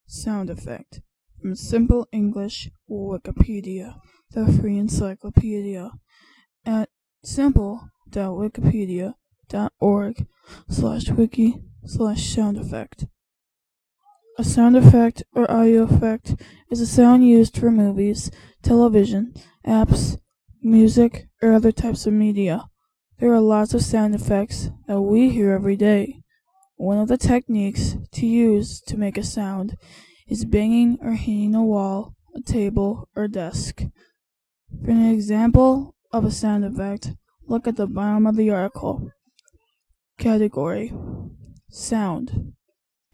Sound effect. From Simple English Wikipedia, the free encyclopedia, at simple.wikipedia.org/wiki/sound effect. A sound effect or audio effect is a sound used for movies, television, apps, music, or other types of media. There are lots of sound effects that we hear every day. One of the techniques to use to make a sound is banging or hitting a wall, a table, or desk. For an example of a sound effect, look at the bottom of the article. Category: Sound.